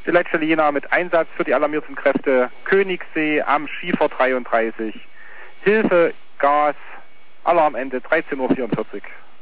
Die Leitstelle Jena mit Einsatz für die alarmierten Kräfte Königssee am Schiefer 33. Hilfe, Gas, Alarmende 13:44 Uhr.